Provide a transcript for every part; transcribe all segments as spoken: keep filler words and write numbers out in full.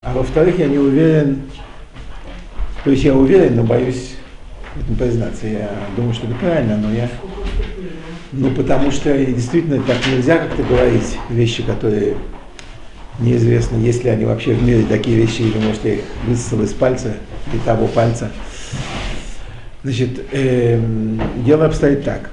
А во-вторых, я не уверен, то есть я уверен, но боюсь в этом признаться. Я думаю, что это правильно, но я... Ну, потому что действительно так нельзя как-то говорить вещи, которые неизвестно, есть ли они вообще в мире такие вещи, или, может, я их высосал из пальца, и того пальца. Значит, эм, дело обстоит так.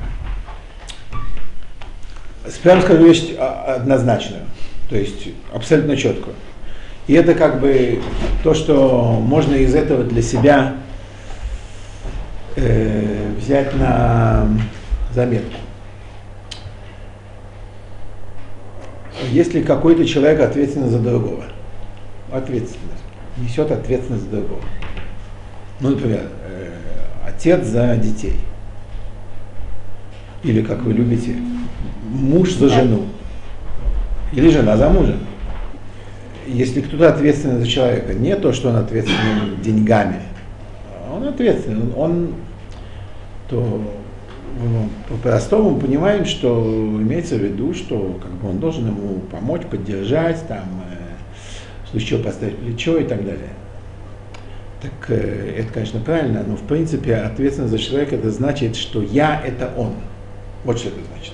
Прямо скажу вещь однозначную, то есть абсолютно четкую. И это как бы то, что можно из этого для себя э, взять на заметку. Если какой-то человек ответственен за другого, ответственность, несет ответственность за другого. Ну, например, э, отец за детей. Или, как вы любите, муж за жену. Или жена за мужа. Если кто-то ответственен за человека, не то, что он ответственен деньгами, он ответственен, он, то по-простому мы понимаем, что имеется в виду, что как бы он должен ему помочь, поддержать, там, в случае чего поставить плечо и так далее. Так это, конечно, правильно, но в принципе ответственность за человека это значит, что я это он. Вот что это значит.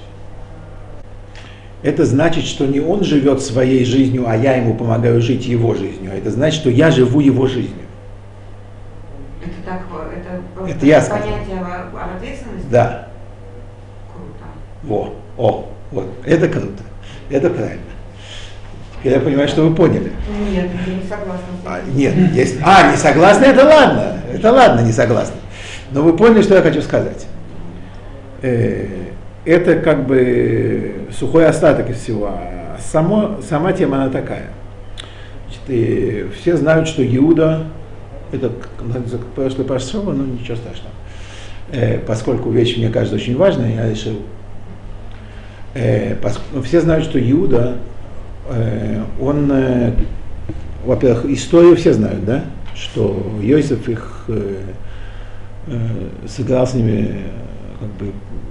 Это значит, что не он живет своей жизнью, а я ему помогаю жить его жизнью. А это значит, что я живу его жизнью. Это так, это, это я сказал. Понятие об ответственности? Да. Круто. Во, о, вот, это круто. Это правильно. Я понимаю, что вы поняли. Нет, я не согласна. А, нет, есть. А, не согласны, это ладно. Это ладно, не согласны. Но вы поняли, что я хочу сказать. Это как бы сухой остаток из всего. А само, сама тема она такая. Значит, и все знают, что Иуда, это прошлый пашова, но ничего страшного. Э, поскольку вещь, мне кажется, очень важная, я решил. Э, пос, все знают, что Иуда, э, он, э, во-первых, историю все знают, да, что Йосеф их э, э, сыграл с ними как бы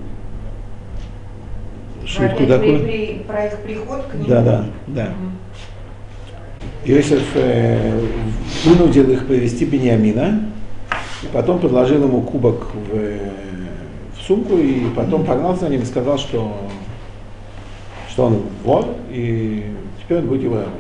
шутку такую. При, при, про их приход к нему? Да, да, да. Угу. Иосиф э, вынудил их привести Биньямина, и потом предложил ему кубок в, в сумку, и потом погнался за ним и сказал, что, что он вор, и теперь он будет его рабом.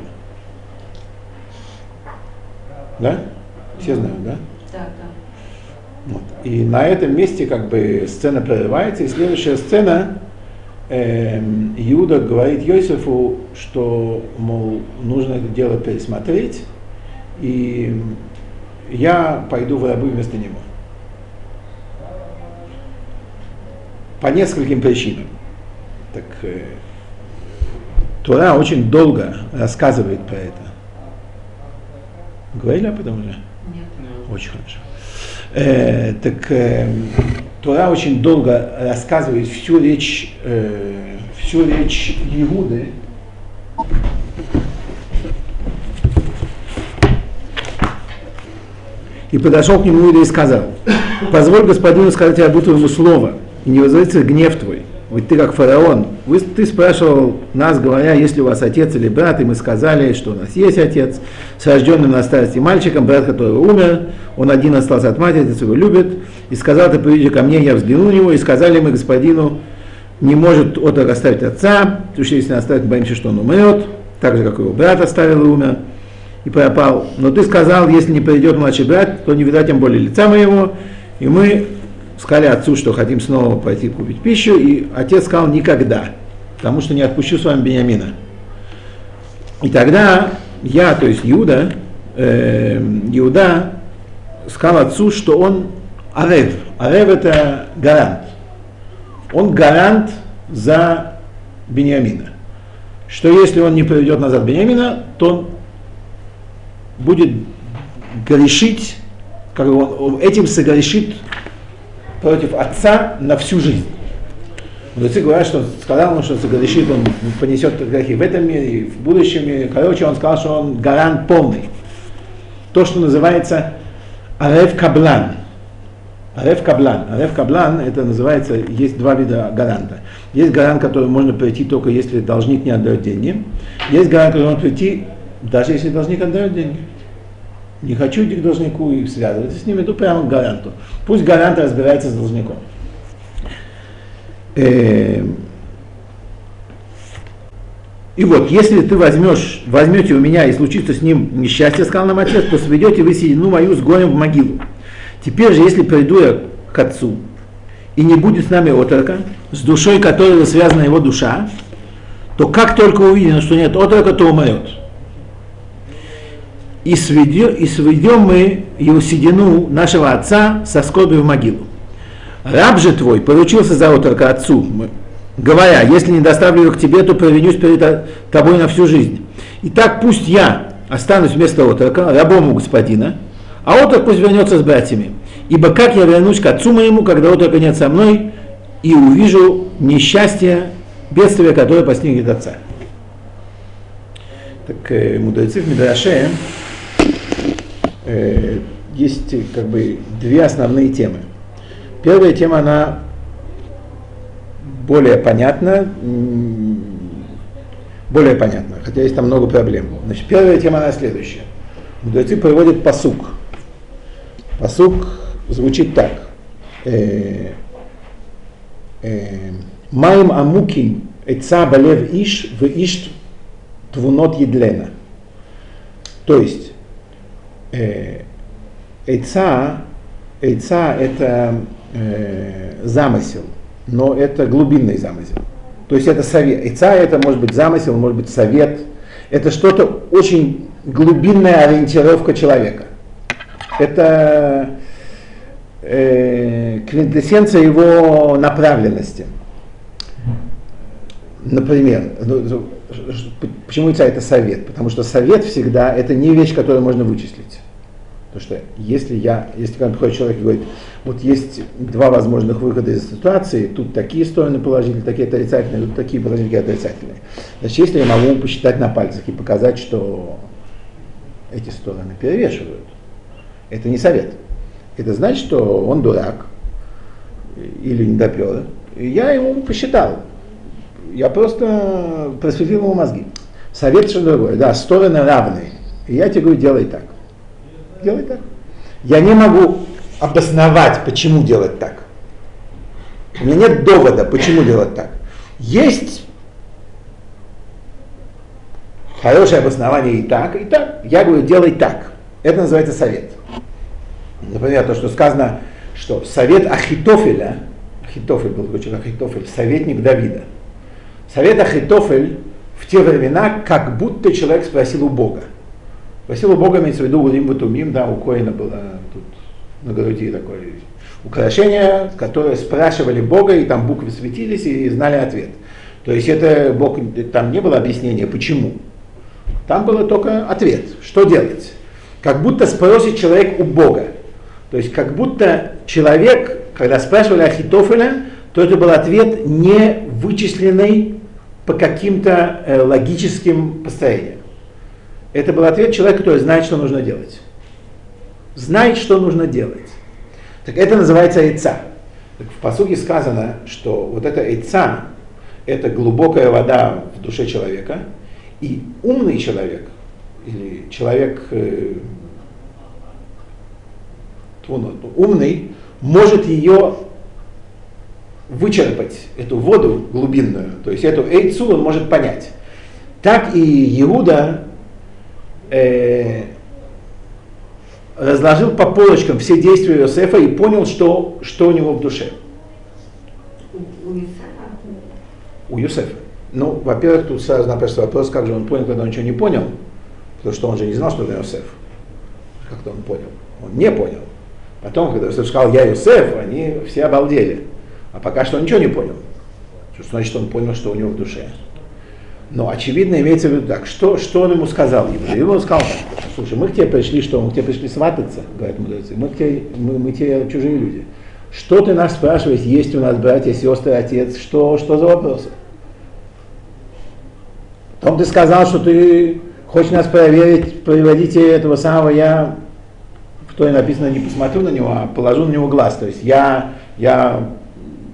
Да? Все знают, да? Да, да. Вот. И на этом месте как бы сцена прерывается, и следующая сцена, э, Иуда говорит Йосефу, что, мол, нужно это дело пересмотреть, и я пойду в рабы вместо него. По нескольким причинам. Так, э, Тора очень долго рассказывает про это. Говорили об этом уже? Нет. Очень хорошо. Э, так э, Тора очень долго рассказывает всю речь, э, всю речь Иуды. И подошел к нему Иуда и сказал: позволь господину сказать обутому слово, и не возвратится гнев твой. Ведь ты как фараон. Вы, ты спрашивал нас, говоря, есть ли у вас отец или брат, и мы сказали, что у нас есть отец, с рожденным на старости мальчиком, брат которого умер, он один остался от матери, отец его любит, и сказал: ты приди ко мне, я взглянул на него, и сказали мы господину, не может отрок оставить отца, потому что если он оставит, боимся, что он умрет, так же, как его брат оставил и умер, и пропал. Но ты сказал, если не придет младший брат, то не видать тем более лица моего, и мы сказали отцу, что хотим снова пойти купить пищу, и отец сказал: никогда, потому что не отпущу с вами Биньямина. И тогда я, то есть Иуда, э, Иуда сказал отцу, что он арев. Арев это гарант. Он гарант за Биньямина. Что если он не приведет назад Биньямина, то он будет грешить, как он, он этим согрешит против отца на всю жизнь. Мудрецы говорят, что он сказал ему, что согрешит, он понесет грехи в этом мире и в будущем мире. Короче, он сказал, что он гарант полный. То, что называется арев каблан. Арев каблан. Арев каблан, это называется, есть два вида гаранта. Есть гарант, который можно прийти только если должник не отдает деньги. Есть гарант, который можно прийти, даже если должник отдает деньги. Не хочу идти к должнику и связываться с ним, иду прямо к гаранту. Пусть гарант разбирается с должником. И вот, если ты возьмешь, возьмете у меня и случится с ним несчастье, сказал нам отец, то сведете вы седину мою с горем в могилу. Теперь же, если приду я к отцу, и не будет с нами отрока, с душой которой связана его душа, то как только увидим, что нет отрока, то умрет. И сведем, и сведем мы его седину нашего отца со скорбью в могилу. Раб же твой поручился за отрока отцу, говоря, если не доставлю его к тебе, то провинюсь перед тобой на всю жизнь. Итак, пусть я останусь вместо отрока, рабом у господина, а отрок пусть вернется с братьями. Ибо как я вернусь к отцу моему, когда отрока нет со мной, и увижу несчастье, бедствие, которое постигнет отца. Так э, мудрецы в Мидраше э, есть как бы две основные темы. Первая тема, она более понятна, более понятна, хотя есть там много проблем. Значит, первая тема, она следующая. Мудрецы приводят пасук. Пасук звучит так. Маим амуким эца балев иш в иш твунот едлена. То есть эца, эца это э, замысел, но это глубинный замысел. То есть это совет. Эца это может быть замысел, может быть совет. Это что-то очень глубинная ориентировка человека. Это э, квинтэссенция его направленности. Например, почему эца это совет? Потому что совет всегда это не вещь, которую можно вычислить. Потому что если я, если ко мне приходит человек и говорит, вот есть два возможных выхода из ситуации, тут такие стороны положительные, такие отрицательные, тут такие положительные, такие отрицательные. Значит, если я могу посчитать на пальцах и показать, что эти стороны перевешивают, это не совет. Это значит, что он дурак или недопер. И я ему посчитал. Я просто просветлил ему мозги. Совет что другое. Да, стороны равные. И я тебе говорю, делай так. Делай так. Я не могу обосновать, почему делать так. У меня нет довода, почему делать так. Есть хорошее обоснование и так, и так. Я говорю, делай так. Это называется совет. Например, то, что сказано, что совет Ахитофеля, Ахитофель был такой человек, Ахитофель, советник Давида. Совет Ахитофель в те времена, как будто человек спросил у Бога. Спросил у Бога, имеется в виду, Урим Ватумим, да, у Коэна было тут на груди такое украшение, которое спрашивали Бога, и там буквы светились, и знали ответ. То есть это Бог, там не было объяснения, почему. Там было только ответ, что делать. Как будто спросит человек у Бога. То есть как будто человек, когда спрашивали Ахитофеля, то это был ответ не вычисленный по каким-то э, логическим построениям. Это был ответ человека, который знает, что нужно делать. Знает, что нужно делать. Так это называется эйца. Так в пасуке сказано, что вот это эйца, это глубокая вода в душе человека, и умный человек, или человек э, умный, может ее вычерпать, эту воду глубинную, то есть эту эйцу он может понять. Так и Иуда э, разложил по полочкам все действия Иосифа и понял, что, что у него в душе. У Иосифа? У Иосифа. Ну, во-первых, тут сразу напрашивается вопрос, как же он понял, когда он ничего не понял, потому что он же не знал, что это Иосиф. Как-то он понял. Он не понял. Потом, когда Иосиф сказал, я Иосиф, они все обалдели. А пока что он ничего не понял. Что значит, он понял, что у него в душе. Но очевидно имеется в виду так, что, что он ему сказал? Ему сказал так, слушай, мы к тебе пришли, что? Мы к тебе пришли свататься, говорят мудрецы, мы к тебе, мы, мы тебе чужие люди. Что ты нас спрашиваешь, есть у нас братья, сестры, отец, что, что за вопросы? Потом ты сказал, что ты хочешь нас проверить, приводите этого самого, я, в той написано, не посмотрю на него, а положу на него глаз, то есть я, я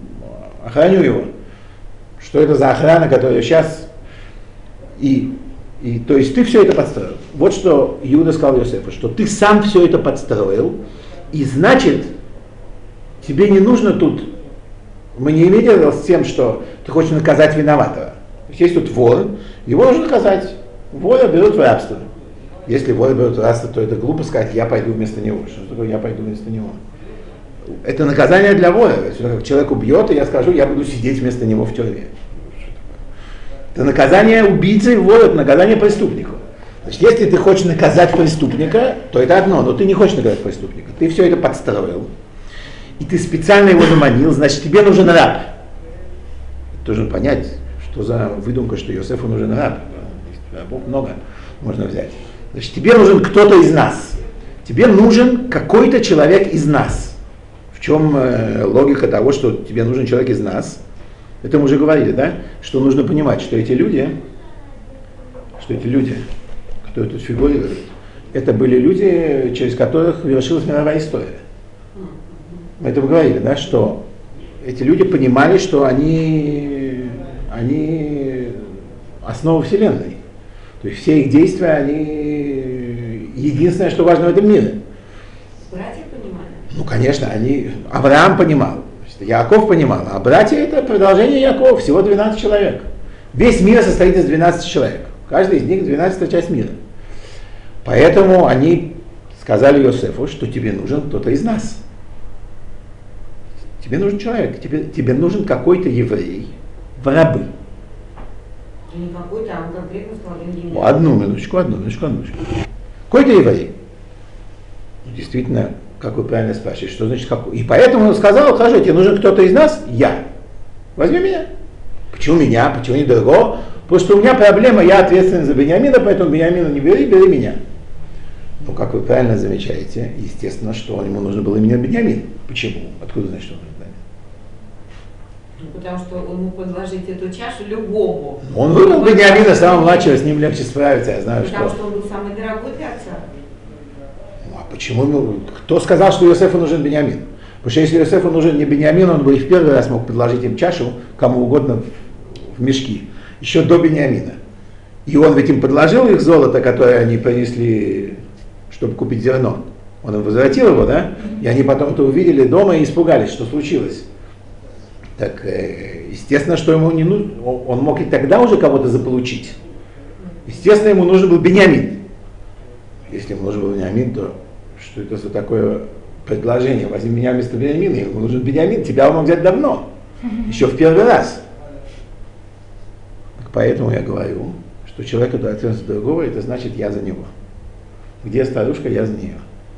охраню его. Что это за охрана, которая сейчас... И И, то есть ты все это подстроил. Вот что Иуда сказал Йосефу, что ты сам все это подстроил, и значит, тебе не нужно тут, мы не имеем дело с тем, что ты хочешь наказать виноватого. То есть, есть тут вор, его нужно наказать. Вора берут в рабство. Если вора берут в рабство, то это глупо сказать, я пойду вместо него. Что такое я пойду вместо него? Это наказание для вора. Если человек убьет, и я скажу, я буду сидеть вместо него в тюрьме. Это наказание убийцы и вора, это наказание преступнику. Значит, если ты хочешь наказать преступника, то это одно, но ты не хочешь наказать преступника. Ты все это подстроил, и ты специально его заманил, значит, тебе нужен раб. Должен понять, что за выдумка, что Йосефу нужен раб. Рабов много можно взять. Значит, тебе нужен кто-то из нас. Тебе нужен какой-то человек из нас. В чем э, логика того, что тебе нужен человек из нас? Это мы уже говорили, да? Что нужно понимать, что эти люди, что эти люди, которые тут фигурируют, это были люди, через которых вершилась мировая история. Мы это говорили, да, что эти люди понимали, что они, они основа Вселенной. То есть все их действия, они единственное, что важно в этом мире. Братья понимали? Ну, конечно, они, Авраам понимал, Яаков понимал, а братья это продолжение Яакова, всего двенадцать человек. Весь мир состоит из двенадцати человек. Каждый из них двенадцатая часть мира. Поэтому они сказали Йосефу, что тебе нужен кто-то из нас. Тебе нужен человек, тебе, тебе нужен какой-то еврей в рабы. Не какой-то, а он конкретно сказал еврей. Одну минуточку, одну минуточку, одну минуточку. Какой-то еврей. Действительно, как вы правильно спрашиваете, что значит какой? И поэтому он сказал, хорошо, тебе нужен кто-то из нас, я. Возьми меня. Почему меня, почему не другого? Потому что у меня проблема, я ответственен за Беньямина, поэтому Беньямина не бери, бери меня. Ну, как вы правильно замечаете, естественно, что ему нужно было именно Беньямин. Почему? Откуда знаешь, что он нужен Беньямин? Потому что он мог предложить эту чашу любому. Он выбрал Беньямина, самого младшего, с ним легче справиться, я знаю, Потому что. что он был самый дорогой для отца. Ну, а почему ему? Кто сказал, что Йосефу нужен Беньямин? Потому что если Йосефу нужен не Беньямин, он бы и в первый раз мог предложить им чашу кому угодно в, в мешки, еще до Беньямина. И он ведь им предложил их золото, которое они принесли, чтобы купить зерно. Он им возвратил его, да? И они потом это увидели дома и испугались, что случилось. Так, естественно, что ему не нужно, он мог и тогда уже кого-то заполучить. Естественно, ему нужен был Беньямин. Если ему нужен был Беньямин, то что это за такое предложение? Возьми меня вместо Беньямина, ему нужен Беньямин, тебя он мог взять давно, еще в первый раз. Так поэтому я говорю, что человек, который ответственен за другого, это значит я за него. Где старушка, я за нее.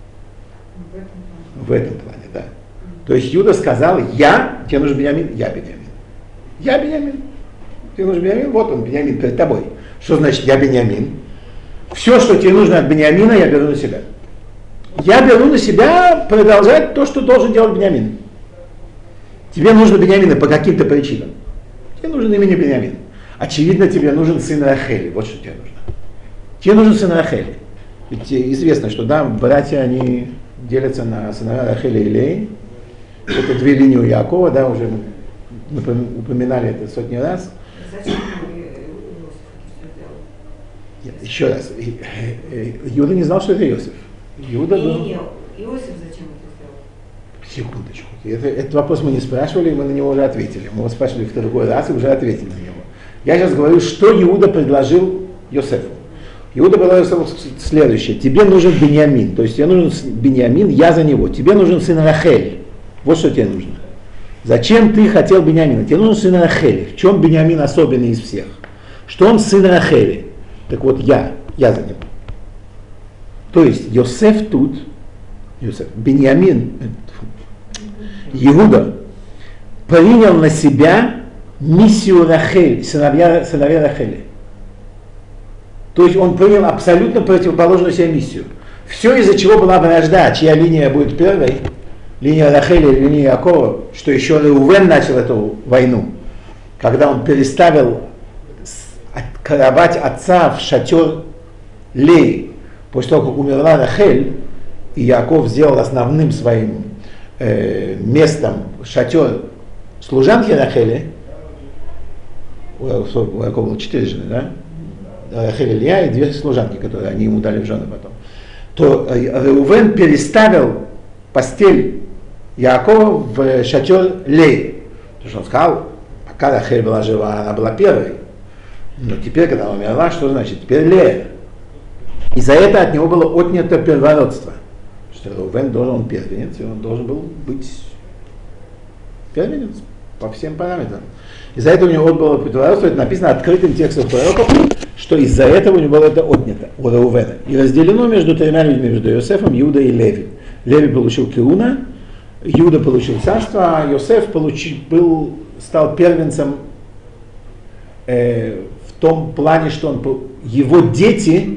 В этом плане, да. То есть Юда сказал, я, тебе нужен Беньямин, я Беньямин. Я Беньямин. Тебе нужен Беньямин, вот он, Беньямин перед тобой. Что значит я Беньямин? Все, что тебе нужно от Беньямина, я беру на себя. Я беру на себя продолжать то, что должен делать Беньямин. Тебе нужно Беньямина по каким-то причинам. Тебе нужен именно Беньямин. Очевидно, тебе нужен сын Рахели. Вот что тебе нужно. Тебе нужен сын Рахели. Ведь известно, что да, братья, они делятся на сыновья Рахели и Леи. Это две линии у Яакова, да, уже мы упоминали это сотни раз. Зачем Нет, еще раз. Иуда не знал, что это Иосиф. Иуда не, был... не, не, Иосиф зачем это сделал? Секундочку. Это, этот вопрос мы не спрашивали, мы на него уже ответили. Мы его спрашивали в другой раз и уже ответили на него. Я сейчас говорю, что Иуда предложил Йосефу. Иуда предложил следующее. Тебе нужен Беньямин. То есть тебе нужен Беньямин, я за него. Тебе нужен сын Рахель. Вот что тебе нужно. Зачем ты хотел Беньямина? Тебе нужен сын Рахели. В чем Беньямин особенный из всех? Что он сын Рахели. Так вот я, я за него. То есть Йосеф тут, Йосеф, Беньямин, Иуда принял на себя миссию Рахель, сыновья, сыновья Рахели. То есть он принял абсолютно противоположную себе миссию. Все, из-за чего была вражда, чья линия будет первой, линия Рахели или линия Яакова, что еще Реувен начал эту войну, когда он переставил кровать отца в шатер Леи, после того, как умерла Рахель, и Яаков сделал основным своим э, местом шатер служанки Рахели, у Яакова было четыре жены, да? Рахель и Лея, и две служанки, которые они ему дали в жены потом, то Реувен переставил постель Яакова в шатер Леи. Потому что он сказал, пока Рахель была жива, она была первой. Но теперь, когда она умерла, что значит? Теперь Лея. И за это от него было отнято первородство. Что Реувен должен, он первенец, и он должен был быть первенец по всем параметрам. Из-за этого у него было первородство, это написано открытым текстом пророков, что из-за этого у него было это отнято, у Реувена. И разделено между тремя людьми, между Йосефом, Иудой и Леви. Леви получил Кеуна, Иуда получил царство, а Йосеф получил, был, стал первенцем э, в том плане, что он, его дети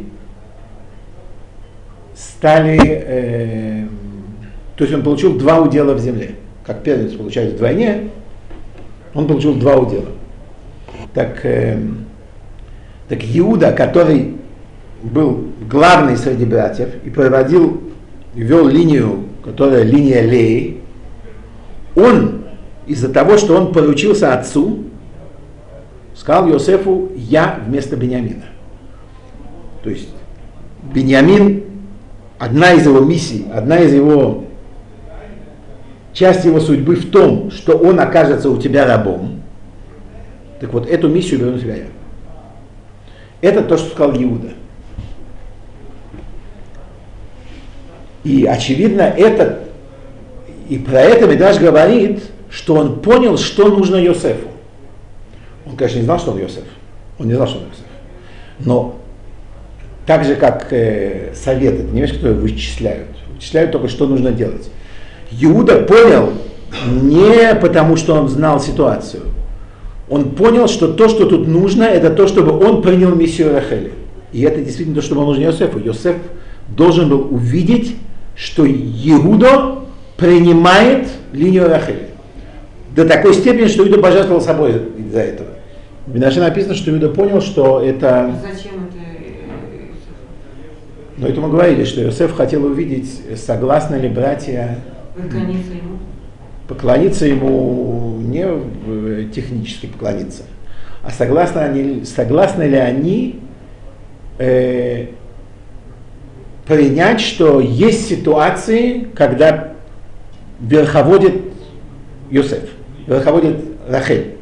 стали, э, то есть он получил два удела в земле. Как первенец получает вдвойне, он получил два удела. Так, э, так Иуда, который был главный среди братьев и проводил, вел линию, которая линия Леи, он из-за того, что он поручился отцу, сказал Йосефу: я вместо Беньямина. То есть Беньямин, одна из его миссий, одна из его, часть его судьбы в том, что он окажется у тебя рабом. Так вот, эту миссию беру на себя я. Это то, что сказал Иуда. И очевидно, это, и про это Мидраш говорит, что он понял, что нужно Йосефу. Он, конечно, не знал, что он Йосеф. Он не знал, что он Йосеф. Но так же, как э, совет, это не вещь, которую вычисляют. Вычисляют только, что нужно делать. Иуда понял не потому, что он знал ситуацию. Он понял, что то, что тут нужно, это то, чтобы он принял миссию Рахели. И это действительно то, что было нужно Йосефу. Йосеф должен был увидеть, что Иуда принимает линию Рахели. До такой степени, что Иуда пожертвовал собой из-за этого. В Мидраше написано, что Иуда понял, что это... Зачем это? Но это мы говорили, что Йосеф хотел увидеть, согласны ли братья Поклониться ему. Поклониться ему, не технически поклониться, а согласны, они, согласны ли они э, принять, что есть ситуации, когда верховодит Йосеф, верховодит Рахель.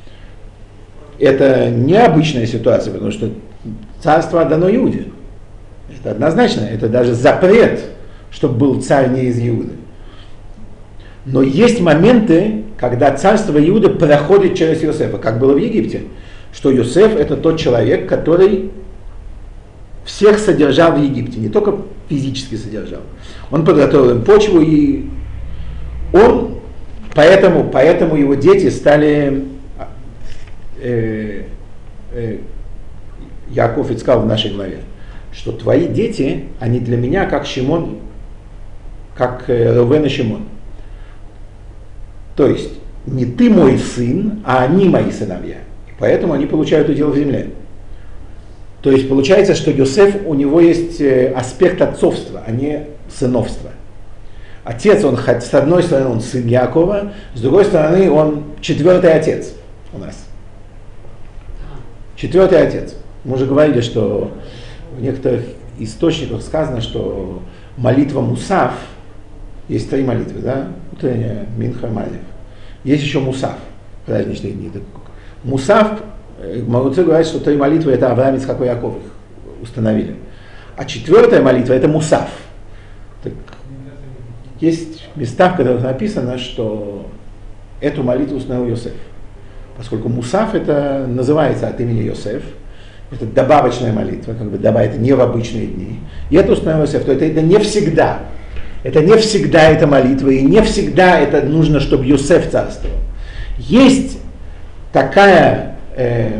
Это необычная ситуация, потому что царство отдано Иуде. Это однозначно, это даже запрет, чтобы был царь не из Иуды. Но есть моменты, когда царство Иуды проходит через Йосефа, как было в Египте, что Йосеф это тот человек, который всех содержал в Египте, не только физически содержал. Он подготовил им почву, и он, поэтому, поэтому его дети стали, э, э, Яков ведь сказал в нашей главе, что твои дети, они для меня как Шимон, как э, Рувен и Шимон. То есть не ты мой сын, а они мои сыновья. И поэтому они получают удел в земле. То есть получается, что Йосеф, у него есть аспект отцовства, а не сыновства. Отец, он с одной стороны он сын Якова, с другой стороны он четвертый отец у нас. Четвертый отец. Мы уже говорили, что в некоторых источниках сказано, что молитва Мусав, есть три молитвы, да? Утренняя, Минха, Малев. Есть еще Мусав, праздничные дни. Мусав, мудрецы говорят, что три молитвы это Авраам, Ицхак и Яков их установили. А четвертая молитва это Мусав. Так, есть места, в которых написано, что эту молитву установил Йосеф. Поскольку Мусав это называется от имени Йосеф, это добавочная молитва, как бы добавить, это не в обычные дни. И это установил Йосеф, то это, это не всегда. Это не всегда эта молитва, и не всегда это нужно, чтобы Йосеф царствовал. Есть такая, э,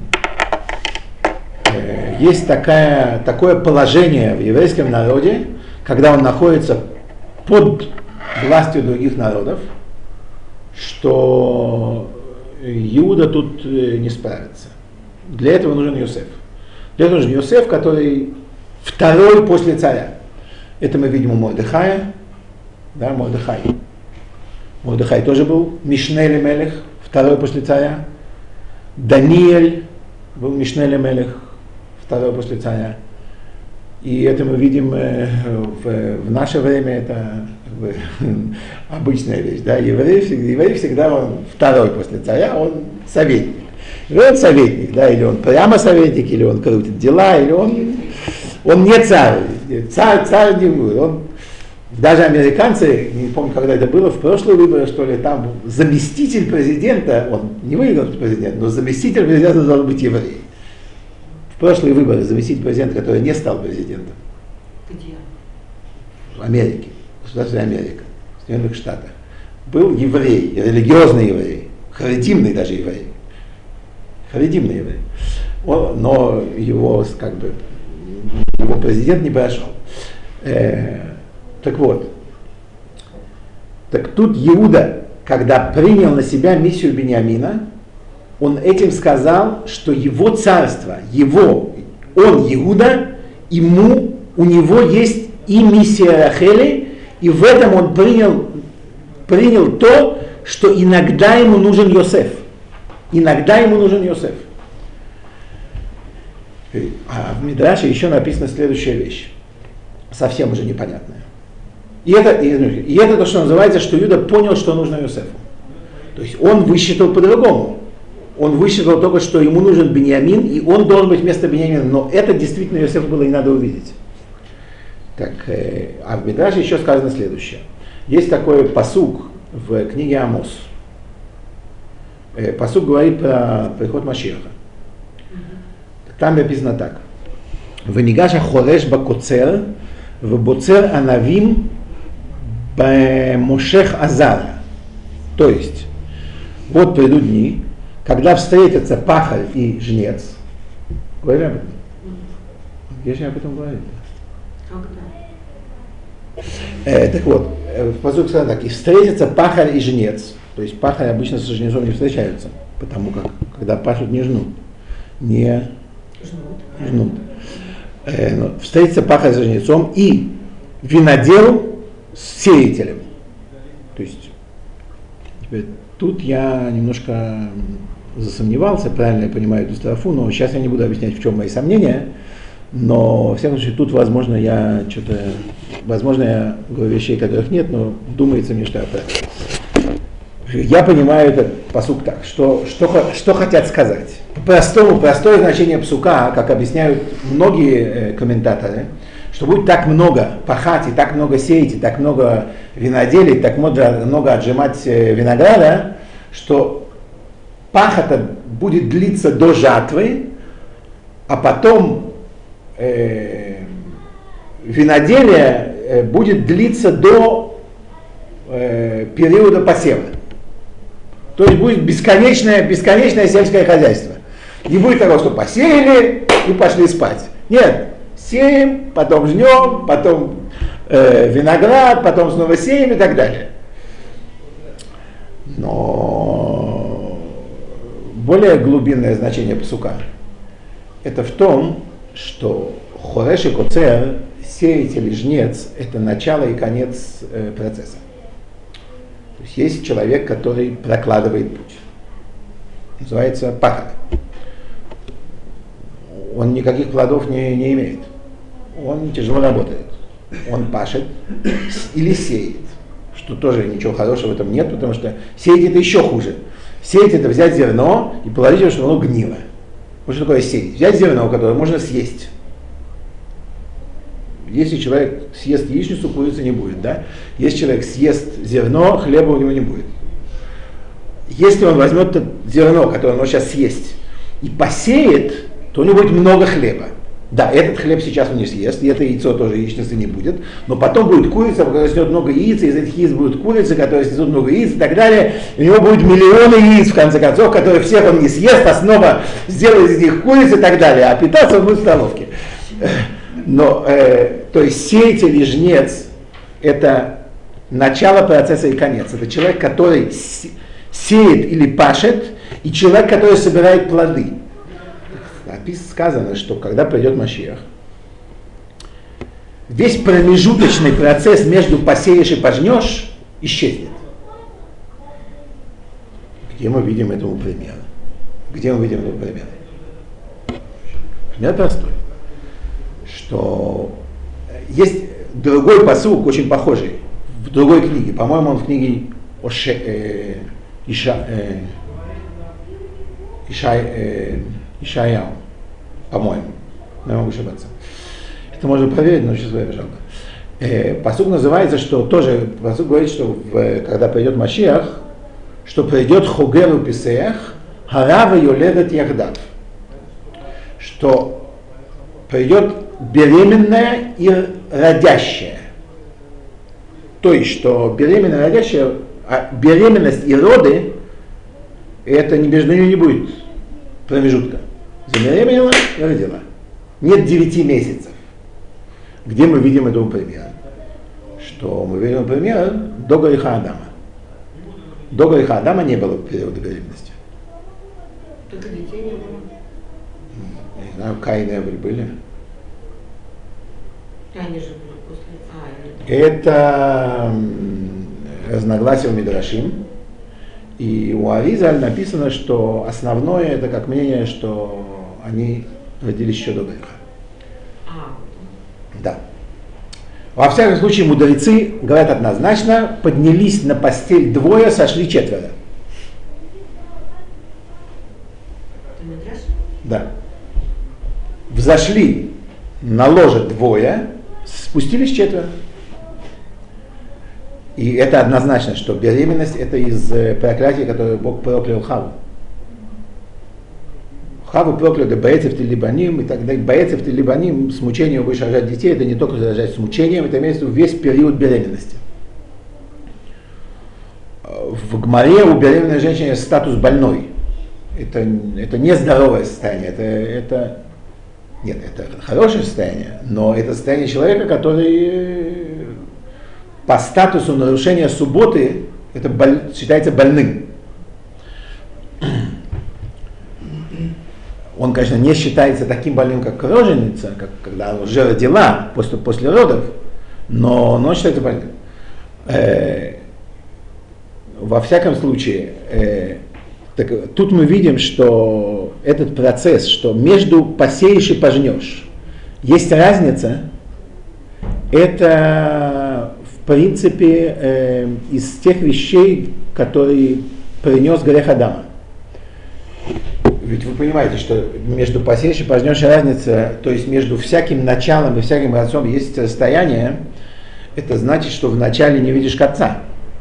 э, есть такая, такое положение в еврейском народе, когда он находится под властью других народов, что Иуда тут не справится. Для этого нужен Йосеф. Для этого нужен Йосеф, который второй после царя. Это мы видим у Мордехая, да, Мордехай. Мордехай тоже был Мишне ле-Мелех, второй после царя. Даниэль был Мишне ле-Мелех, второй после царя. И это мы видим э, в, в наше время, это как бы, обычная вещь. Да? Еврей, еврей всегда он второй после царя, он советник. Или он советник, да? Или он прямо советник, или он крутит дела, или он, он не царь. Царь, царь не будет. Он, даже американцы, не помню, когда это было, в прошлые выборы, что ли, там заместитель президента, он не выиграл президент, но заместитель президента должен быть еврей. В прошлые выборы заместитель президента, который не стал президентом. Где? В Америке, в государстве Америка, в Соединенных Штатах, был еврей, религиозный еврей, харидимный даже еврей. Харидимный еврей. Он, но его, как бы, его президент не прошел. Э, так вот, так тут Иуда, когда принял на себя миссию Биньямина, он этим сказал, что его царство, его, он Иуда, ему, у него есть и миссия Рахели, и в этом он принял, принял то, что иногда ему нужен Йосеф. Иногда ему нужен Йосеф. А в Мидраше еще написана следующая вещь, совсем уже непонятная. И это, и, и это то, что называется, что Иуда понял, что нужно Йосефу. То есть он высчитал по-другому. Он высчитал только, что ему нужен Биньямин, и он должен быть вместо Биньямина. Но это действительно Йосефу было и надо увидеть. Так, э, а в Мидраше еще сказано следующее. Есть такой пасук в книге Амос. Э, пасук говорит про приход Машиаха. Там написано так. Венигаша хореш бакоцер, вбоцер анавим бамошех азара. То есть, вот придут дни, когда встретятся пахарь и жнец. Говорили об этом? Я же об этом говорил. Э, так вот, в пасуке сказано так, и встретятся пахарь и жнец. То есть пахарь обычно со жнецом не встречаются, потому как, когда пашут, не жнут. Не жнут. жнут. Э, но встретится пахарь со жнецом и винодел с сеятелем. То есть, теперь, тут я немножко засомневался, правильно я понимаю эту строфу, но сейчас я не буду объяснять, в чем мои сомнения. Но, во всяком случае, тут, возможно, я что-то, возможно, я говорю вещей, которых нет, но думается мне, что я прав. Я понимаю этот пасук так, что, что, что хотят сказать. По-простому, простое значение псука, как объясняют многие э, комментаторы, что будет так много пахать, и так много сеять, и так много виноделить, так много, много отжимать э, винограда, что пахота будет длиться до жатвы, а потом э, виноделие э, будет длиться до э, периода посева. То есть будет бесконечное, бесконечное сельское хозяйство. Не будет того, что посеяли и пошли спать. Нет, сеем, потом жнем, потом э, виноград, потом снова сеем и так далее. Но более глубинное значение псука это в том, что хореш и коцер, сеятель и жнец, это начало и конец э, процесса. То есть есть человек, который прокладывает путь. Называется пахарь. Он никаких плодов не, не имеет. Он тяжело работает. Он пашет или сеет. Что тоже ничего хорошего в этом нет, потому что сеять это еще хуже. Сеять это взять зерно и положить его, чтобы оно гнило. Вот что такое сеять? Взять зерно, которое можно съесть. Если человек съест яичницу, курицы не будет, да? Если человек съест зерно, хлеба у него не будет. Если он возьмет это зерно, которое он сейчас съесть, и посеет, то у него будет много хлеба. Да, этот хлеб сейчас он не съест, и это яйцо тоже яичницы не будет, но потом будет курица, которая снесет много яиц, и из этих яиц будут курицы, которые снесут много яиц и так далее. И у него будет миллионы яиц, в конце концов, которые всех он не съест, а снова сделает из них куриц и так далее, а питаться он будет в столовке. Но, э, то есть сеятель и жнец – это начало процесса и конец. Это человек, который сеет или пашет, и человек, который собирает плоды. Сказано, что когда придет Машиах, весь промежуточный процесс между посеешь и пожнешь исчезнет. Где мы видим этому пример? Где мы видим этому пример? Пример простой. Что есть другой пасук, очень похожий, в другой книге. По-моему, он в книге Оше, э, Иша, э, Иша, э, Ишаяу, по-моему. Но я могу ошибаться. Это можно проверить, но сейчас я жалко. Э, пасук называется, что тоже, пасук говорит, что в, когда придет Машиах, что придет Хогеру Писеях, Харава Йоледет Яхдав. Что придет беременная и родящая. То есть, что беременная и родящая, а беременность и роды, это не, между ними не будет промежутка. Забеременела и родила. Нет девяти месяцев. Где мы видим этого примера? Что мы видим пример до греха Адама. До греха Адама не было периода беременности. Только детей не было. Не знаю, Каин и Авель были. Они же были после. А, Это разногласие у Мидрашим. И у Аризаль написано, что основное это как мнение, что они родились еще до греха. а. Да. Во всяком случае, мудрецы говорят однозначно, поднялись на постель двое, сошли четверо. Ты Мидраш? Да. Взошли на ложе двое, спустились четверо. И это однозначно, что беременность это из проклятия, которое Бог проклял Хаву. Хаву проклял Баэцев Телибаним, и тогда Баэцев Телибаним с мучением будешь рожать детей, это не только рожать с мучением, это имеется в виду весь период беременности. В Гмаре у беременной женщины есть статус больной. Это, это не здоровое состояние, это, это, нет, это хорошее состояние, но это состояние человека, который по статусу нарушения субботы это боль, считается больным. Он, конечно, не считается таким больным, как роженица, как когда она уже родила после, после родов, но, но он считается больным. Э, во всяком случае, э, так, тут мы видим, что этот процесс, что между посеешь и пожнешь, есть разница, это в принципе э, из тех вещей, которые принес грех Адама. Ведь вы понимаете, что между посеешь и пожнешь разница, то есть между всяким началом и всяким концом есть расстояние, это значит, что в начале не видишь конца.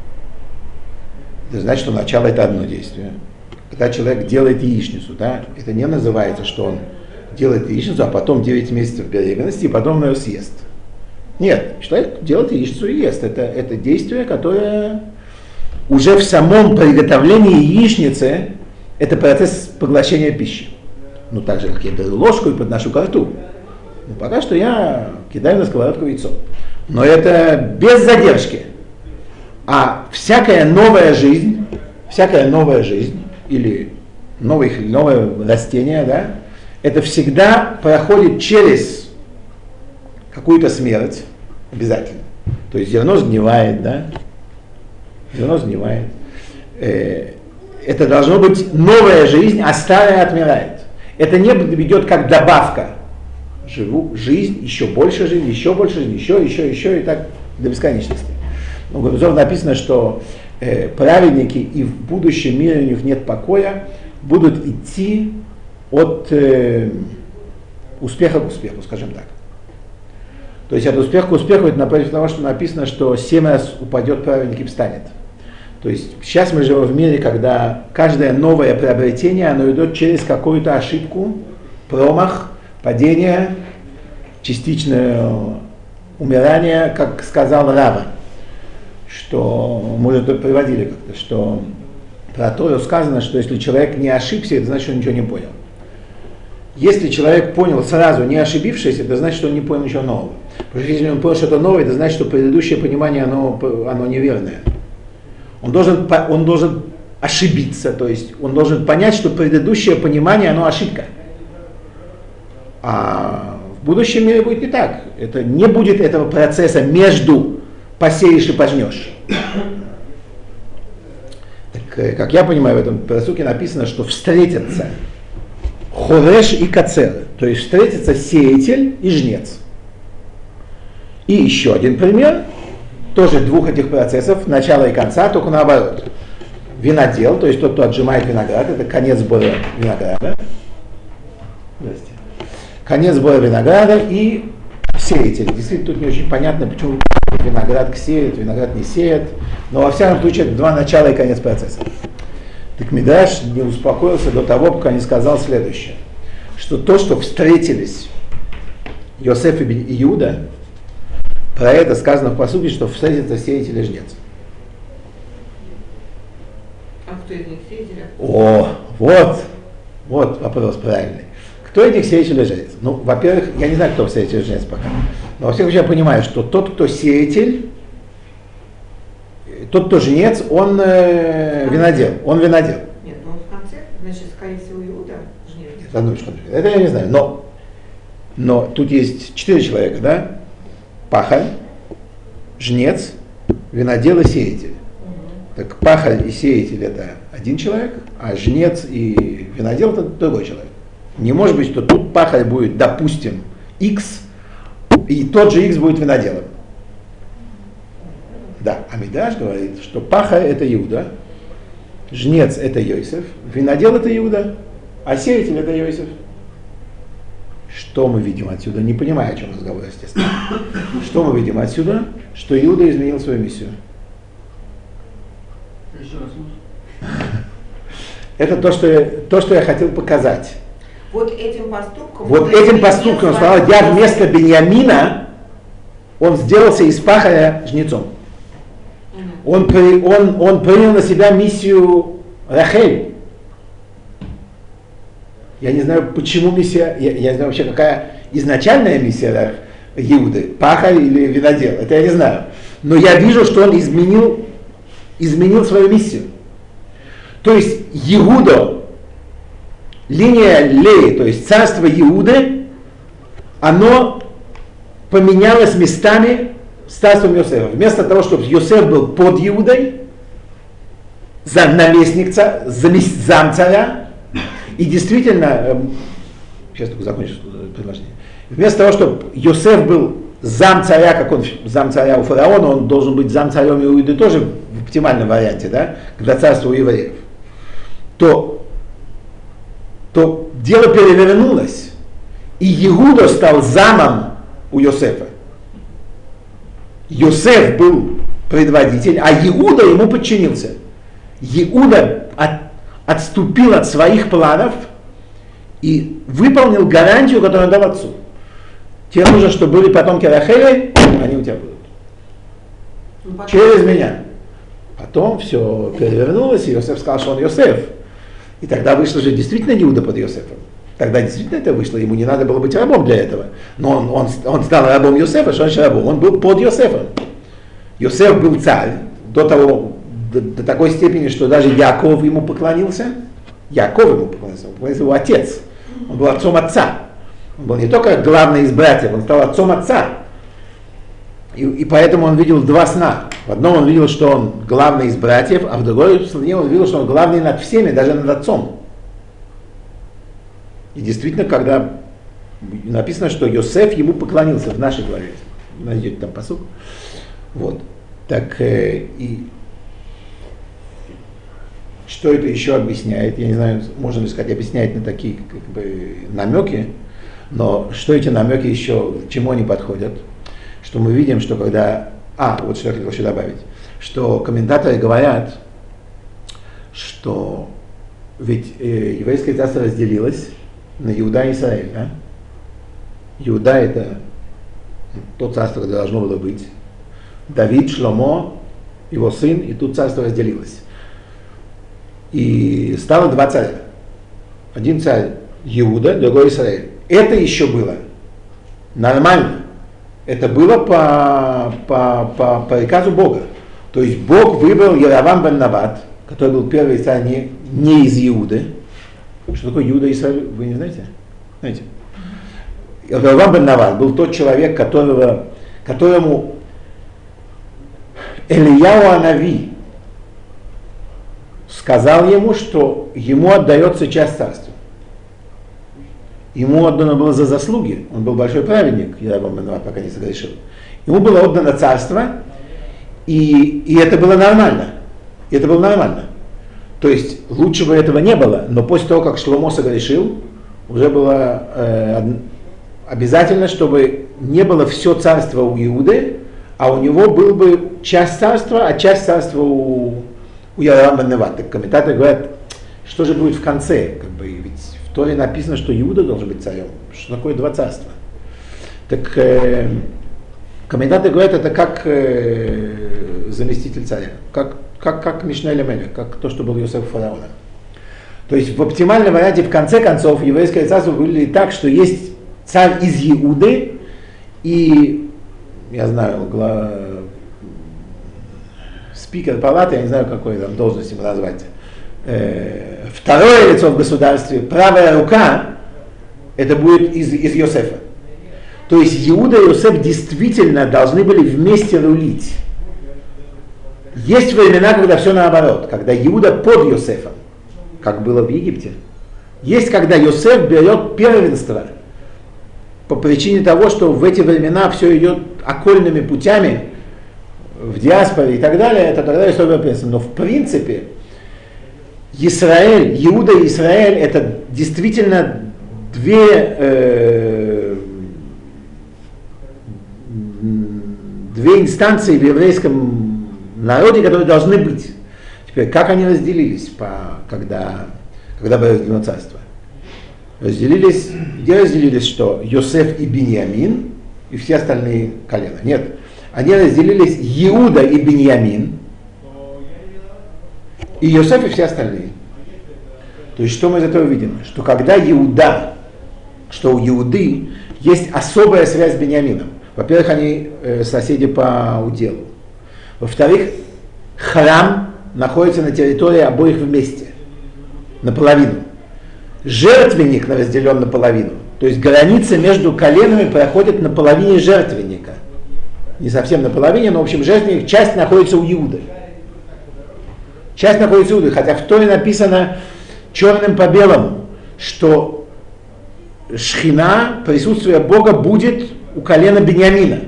Это значит, что начало это одно действие. Когда человек делает яичницу, да, это не называется, что он делает яичницу, а потом девять месяцев беременности, и потом он ее съест. Нет, человек делает яичницу и ест. Это, это действие, которое уже в самом приготовлении яичницы, это процесс поглощения пищи. Ну, так же, как я беру ложку и подношу ко рту. Ну, пока что я кидаю на сковородку яйцо. Но это без задержки. А всякая новая жизнь, всякая новая жизнь, или новое, новое растение, да, это всегда проходит через какую-то смерть, обязательно. То есть зерно сгнивает, да, зерно сгнивает. Э, это должно быть новая жизнь, а старая отмирает. Это не идет как добавка. Живу жизнь, еще больше жизни, еще больше жизни, еще, еще, еще и так до бесконечности. Ну, в Гурзов написано, что э, праведники и в будущем мире у них нет покоя, будут идти от э, успеха к успеху, скажем так. То есть от успеха к успеху это напротив того, что написано, что семь раз упадет праведник и встанет. То есть сейчас мы живем в мире, когда каждое новое приобретение, оно идет через какую-то ошибку, промах, падение, частичное умирание, как сказал Рава, что мы уже тут приводили как-то, что про Тору сказано, что если человек не ошибся, это значит, что он ничего не понял. Если человек понял сразу, не ошибившись, это значит, что он не понял ничего нового. Потому что если он понял что-то новое, это значит, что предыдущее понимание, оно, оно неверное. Он должен, он должен ошибиться, то есть он должен понять, что предыдущее понимание, оно ошибка. А в будущем мире будет не так. Это не будет этого процесса между посеешь и пожнешь. Так, как я понимаю, в этом просуке написано, что встретятся хореш и кацер, то есть встретится сеятель и жнец. И еще один пример, тоже двух этих процессов, начала и конца, только наоборот. Винодел, то есть тот, кто отжимает виноград, это конец сбора винограда. Здрасте. Конец сбора винограда и сеятель. Действительно, тут не очень понятно, почему виноград сеет, виноград не сеет. Но во всяком случае, это два начала и конец процесса. Так Мидраш не успокоился до того, пока не сказал следующее. Что то, что встретились Йосеф и Иуда, про это сказано в посуде, что встретится сеятель и жнец. А кто из них сеятель? О, вот, вот вопрос правильный. Кто из них сеятель и жнец? Ну, во-первых, я не знаю, кто сеятель и жнец пока. Но во всяком случае я понимаю, что тот, кто сеятель, тот, кто жнец, он э, винодел. Он винодел. Нет, ну он в конце, значит, скорее всего, Иуда жнец. Нет, одну секунду. Это я не знаю. Но, но тут есть четыре человека, да? Пахаль, жнец, винодел и сеятель. Так пахаль и сеятель это один человек, а жнец и винодел это другой человек. Не может быть, что тут пахаль будет, допустим, X, и тот же X будет виноделом. Да, а Мидраш говорит, что пахаль это Иуда, жнец это Йосеф, винодел это Иуда, а сеятель это Йосеф. Что мы видим отсюда? Не понимаю, о чем разговор, естественно. Что мы видим отсюда? Что Иуда изменил свою миссию. Еще раз. Это то, что я, то, что я хотел показать. Вот этим поступком... Вот этим поступком он сказал, я вместо Беньямина, он сделался из пахаря жнецом. Он, при, он, он принял на себя миссию Рахель. Я не знаю, почему миссия, я, я не знаю вообще, какая изначальная миссия Иуды, пахарь или винодел, это я не знаю. Но я вижу, что он изменил, изменил свою миссию. То есть Иуда, линия Леи, то есть царство Иуды, оно поменялось местами с царством Йосефа. Вместо того, чтобы Йосеф был под Иудой, за наместник царя, зам царя, и действительно, сейчас только закончу предложение, вместо того, чтобы Йосеф был зам царя, как он зам царя у фараона, он должен быть зам царем Иуды тоже в оптимальном варианте, да, когда царство у евреев, то, то дело перевернулось, и Иуда стал замом у Йосефа. Йосеф был предводитель, а Иуда ему подчинился. Иуда от, отступил от своих планов и выполнил гарантию, которую он дал отцу. Тебе нужно, чтобы были потомки Рахели, они у тебя будут. Ну, через меня. Потом все перевернулось, и Йосеф сказал, что он Йосеф. И тогда вышло же действительно Иуда под Йосефом. Тогда действительно это вышло, ему не надо было быть рабом для этого. Но он, он, он стал рабом Йосефа, что значит рабом? Он был под Йосефом. Йосеф был царь до того, до, до такой степени, что даже Яков ему поклонился. Яков ему поклонился, он поклонился его отец. Он был отцом отца. Он был не только главный из братьев, он стал отцом отца. И, и поэтому он видел два сна. В одном он видел, что он главный из братьев, а в другой сне он видел, что он главный над всеми, даже над отцом. И действительно, когда написано, что Йосеф ему поклонился в нашей главе, найдете там пасук, вот, так э, и что это еще объясняет? Я не знаю, можно ли сказать, объясняет на такие как бы намеки, но что эти намеки еще, к чему они подходят? Что мы видим, что когда, а, вот что я хотел еще добавить, что комментаторы говорят, что ведь э, еврейское царство разделилось на Иуда и Израиль, да? Иуда это то царство, которое должно было быть. Давид, Шломо, его сын, и тут царство разделилось. И стало два царя. Один царь Иуда, другой Израиль. Это еще было нормально. Это было по, по, по, по приказу Бога. То есть Бог выбрал Яровам бен Нават, который был первый царь не, не из Иуды. Что такое Иуда и Израиль, вы не знаете? Знаете? Яровам бен Нават был тот человек, которого, которому Элияу Анави сказал ему, что ему отдается часть царства. ему отдано было за заслуги, он был большой праведник, Яровам бен Нават, пока не согрешил. Ему было отдано царство, и, и это было нормально. И это было нормально. То есть лучше бы этого не было, но после того, как Шломо согрешил, уже было э, обязательно, чтобы не было все царство у Иуды, а у него был бы часть царства, а часть царства у, у Яровама бен Нават. Так комментаторы говорят, что же будет в конце? Как бы, ведь в Торе написано, что Иуда должен быть царем. Что такое два царства? Так э, комментаторы говорят, это как э, заместитель царя, как, как, как Мишна Мелех, как то, что был Йосеф фараона. То есть в оптимальном варианте, в конце концов, еврейское царство выглядит так, что есть царь из Иуды и, я знаю, гла... спикер палаты, я не знаю, какой там должность ему назвать, э, второе лицо в государстве, правая рука, это будет из, из Йосефа. То есть Иуда и Йосеф действительно должны были вместе рулить. Есть времена, когда все наоборот, когда Иуда под Йосефом, как было в Египте. Есть, когда Йосеф берет первенство, по причине того, что в эти времена все идет окольными путями, в диаспоре и так далее, это тогда история первенства. Но в принципе, Израиль, Иуда и Израиль, это действительно две, э, две инстанции в еврейском народе, которые должны быть. Теперь, как они разделились, по, когда, когда было разделено царство? Разделились, где разделились, что Йосеф и Биньямин, и все остальные колена? Нет. Они разделились Иуда и Биньямин, и Йосеф и все остальные. То есть, что мы из этого видим? Что когда Иуда, что у Иуды есть особая связь с Биньямином. Во-первых, они э, соседи по уделу. Во-вторых, храм находится на территории обоих вместе, наполовину. Жертвенник разделен наполовину. То есть граница между коленами проходит на половине жертвенника. Не совсем на половине, но в общем жертвенник, часть находится у Иуды. Часть находится у Иуды, хотя в Торе написано черным по белому, что Шхина, присутствие Бога, будет у колена Биньямина.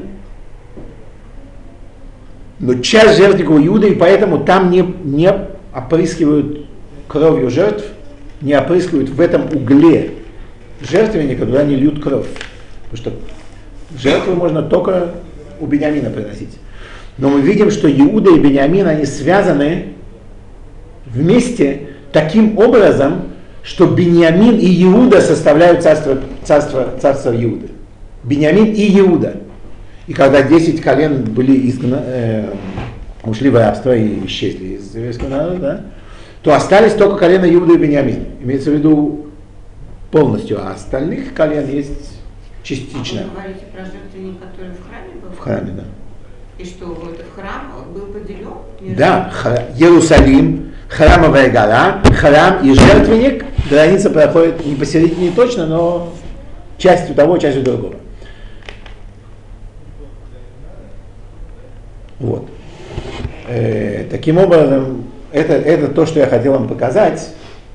Но часть жертвника у Иуды, и поэтому там не, не опрыскивают кровью жертв, не опрыскивают в этом угле жертвенника, туда не льют кровь. Потому что жертву можно только у Биньямина приносить. Но мы видим, что Иуда и Биньямин, они связаны вместе таким образом, что Биньямин и Иуда составляют царство, царство, царство Иуды. Биньямин и Иуда. И когда десять колен были изгнаны, э, ушли в рабство и исчезли из еврейского народа, да, то остались только колено Иуда и Биньямин. Имеется в виду полностью, а остальных колен есть частично. Вы говорите про жертвенник, который в храме был? В храме, да. И что, вот храм был поделен? Да, хра... Иерусалим, храмовая гора, храм и жертвенник, граница проходит не посередине точно, но частью того, частью другого. Вот. Э, таким образом, это, это то, что я хотел вам показать,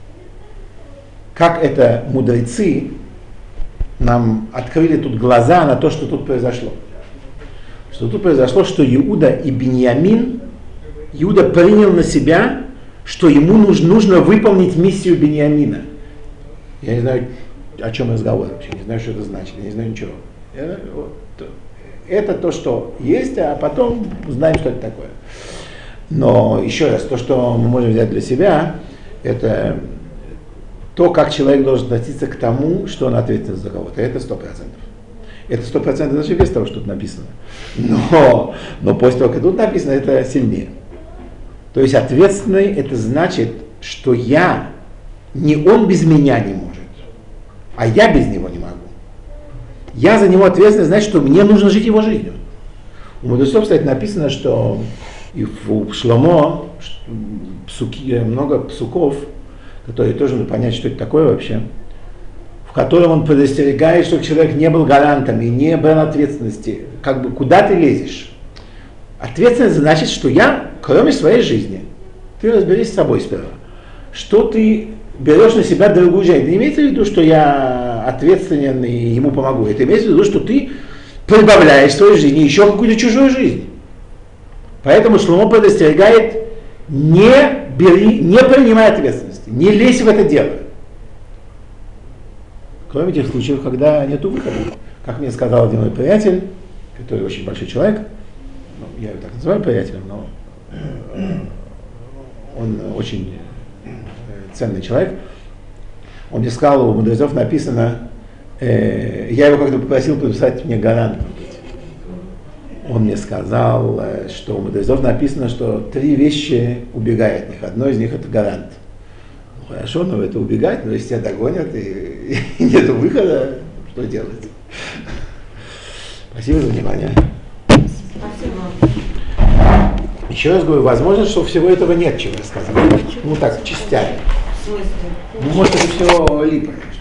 как это мудрецы нам открыли тут глаза на то, что тут произошло. Что тут произошло, что Иуда и Биньямин, Иуда принял на себя, что ему нужно, нужно выполнить миссию Биньямина. Я не знаю, о чем разговор вообще, не знаю, что это значит, я не знаю ничего. Это, вот, это то, что есть, а потом узнаем, что это такое. Но еще раз, то, что мы можем взять для себя, это то, как человек должен относиться к тому, что он ответственен за кого-то. Это сто процентов. Это сто процентов даже без того, что тут написано. Но, но после того, как тут написано, это сильнее. То есть ответственный, это значит, что я, не он без меня не может, а я без него не могу. Я за него ответственный, значит, что мне нужно жить его жизнью. У мудрецов, кстати, написано, что и в Шломо псуки, много псуков, которые тоже надо понять, что это такое вообще, в котором он предостерегает, чтобы человек не был гарантом и не брал ответственности. Как бы куда ты лезешь? Ответственность значит, что я, кроме своей жизни, ты разберись с собой сперва. Что ты берешь на себя другую жизнь? Не имеется в виду, что я ответственен и ему помогу. Это имеется в виду, что ты прибавляешь в своей жизни еще какую-то чужую жизнь. Поэтому Шломо предостерегает: не бери, не принимай ответственности, не лезь в это дело. Кроме тех случаев, когда нету выхода. Как мне сказал один мой приятель, который очень большой человек, ну, я его так называю приятелем, но э, он очень э, ценный человек. Он мне сказал, у мудрецов написано, э, я его как-то попросил написать мне гарант. Он мне сказал, э, что у мудрецов написано, что три вещи убегают от них. Одно из них это гарант. Ну, хорошо, но это убегать, но если тебя догонят и, и нет выхода, что делать? Спасибо за внимание. Спасибо. Еще раз говорю, возможно, что всего этого нет, чего я сказал. Ну так, частями. В смысле? Ну, может, это все липа.